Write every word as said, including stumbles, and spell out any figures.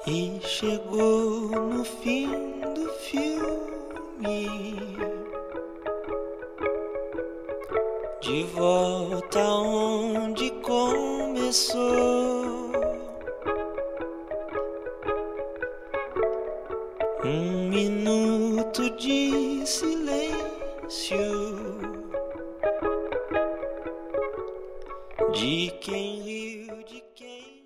E chegou no fim do filme, de volta onde começou. Um minuto de silêncio de quem ri.